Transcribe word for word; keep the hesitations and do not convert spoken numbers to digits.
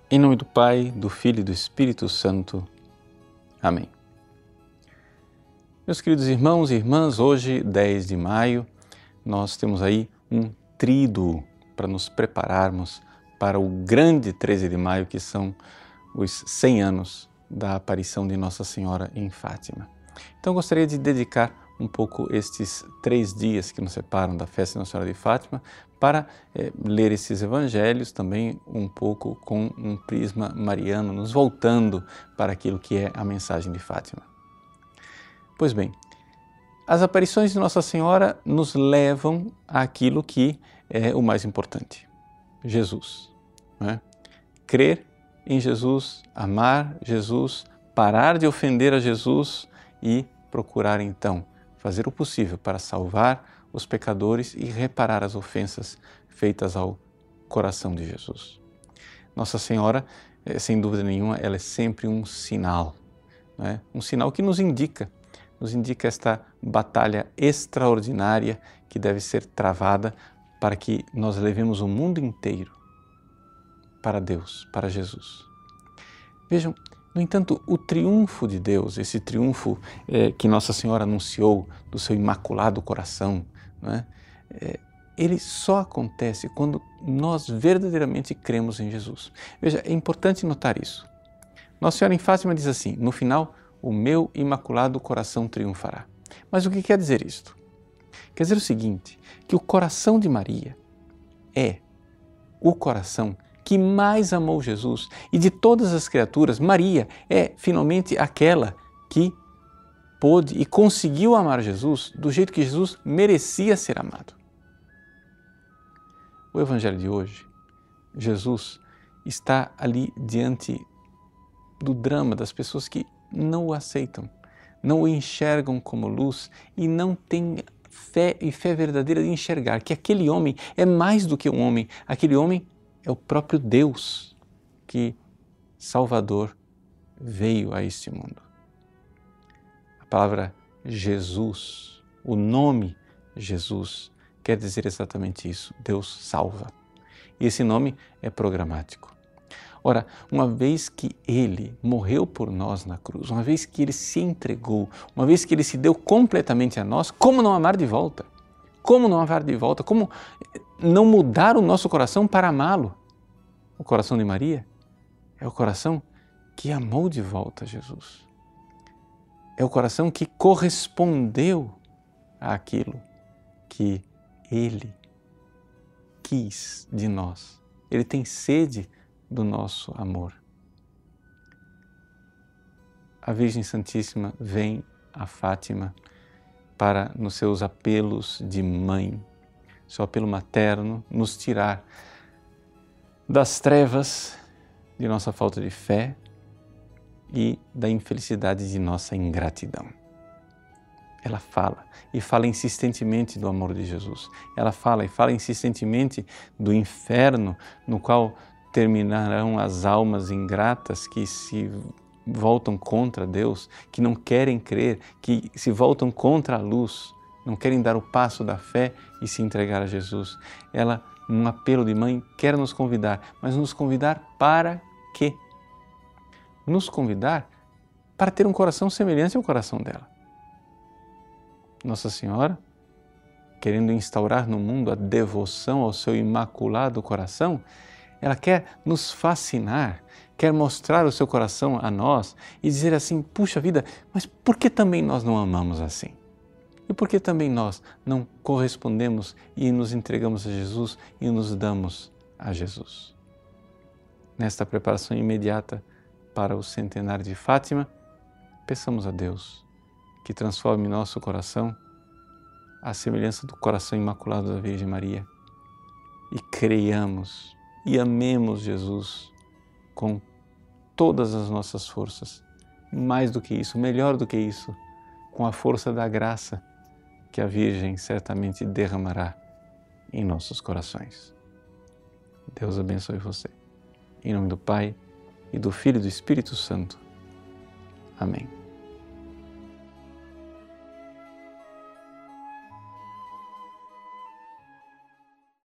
Em nome do Pai, do Filho e do Espírito Santo. Amém. Meus queridos irmãos e irmãs, hoje, dez de maio, nós temos aí um tríduo para nos prepararmos para o grande treze de maio, que são os cem anos da aparição de Nossa Senhora em Fátima. Então, gostaria de dedicar um pouco estes três dias que nos separam da festa de Nossa Senhora de Fátima para é, ler esses evangelhos também um pouco com um prisma mariano, nos voltando para aquilo que é a mensagem de Fátima. Pois bem, as aparições de Nossa Senhora nos levam àquilo que é o mais importante, Jesus. Né? Crer em Jesus, amar Jesus, parar de ofender a Jesus e procurar então fazer o possível para salvar os pecadores e reparar as ofensas feitas ao coração de Jesus. Nossa Senhora, sem dúvida nenhuma, ela é sempre um sinal, né? Um sinal que nos indica, nos indica esta batalha extraordinária que deve ser travada para que nós levemos o mundo inteiro para Deus, para Jesus. Vejam, no entanto, o triunfo de Deus, esse triunfo é, que Nossa Senhora anunciou do seu imaculado coração, né, é, ele só acontece quando nós verdadeiramente cremos em Jesus. Veja, é importante notar isso. Nossa Senhora em Fátima diz assim, no final, o meu imaculado coração triunfará. Mas o que quer dizer isto? Quer dizer o seguinte, que o coração de Maria é o coração que mais amou Jesus, e de todas as criaturas, Maria é finalmente aquela que pôde e conseguiu amar Jesus do jeito que Jesus merecia ser amado. O Evangelho de hoje, Jesus está ali diante do drama das pessoas que não o aceitam, não o enxergam como luz e não têm fé e fé verdadeira de enxergar que aquele homem é mais do que um homem, aquele homem é o próprio Deus que, Salvador, veio a este mundo. A palavra Jesus, o nome Jesus, quer dizer exatamente isso, Deus salva. E esse nome é programático. Ora, uma vez que Ele morreu por nós na cruz, uma vez que Ele se entregou, uma vez que Ele se deu completamente a nós, como não amar de volta? Como não amar de volta? Como não mudar o nosso coração para amá-lo? O coração de Maria é o coração que amou de volta Jesus. É o coração que correspondeu àquilo que Ele quis de nós. Ele tem sede do nosso amor. A Virgem Santíssima vem a Fátima para, nos seus apelos de mãe, seu apelo materno, nos tirar das trevas de nossa falta de fé e da infelicidade de nossa ingratidão. Ela fala e fala insistentemente do amor de Jesus. Ela fala e fala insistentemente do inferno no qual terminarão as almas ingratas que se voltam contra Deus, que não querem crer, que se voltam contra a luz, não querem dar o passo da fé e se entregar a Jesus. Ela, num apelo de mãe, quer nos convidar, mas nos convidar para quê? Nos convidar para ter um coração semelhante ao coração dela. Nossa Senhora, querendo instaurar no mundo a devoção ao seu imaculado coração, ela quer nos fascinar, quer mostrar o seu coração a nós e dizer assim, puxa vida, mas por que também nós não amamos assim? E por que também nós não correspondemos e nos entregamos a Jesus e nos damos a Jesus? Nesta preparação imediata para o centenário de Fátima, peçamos a Deus que transforme nosso coração à semelhança do coração imaculado da Virgem Maria e creiamos e amemos Jesus com todas as nossas forças. Mais do que isso, melhor do que isso, com a força da graça que a Virgem certamente derramará em nossos corações. Deus abençoe você. Em nome do Pai, e do Filho e do Espírito Santo. Amém.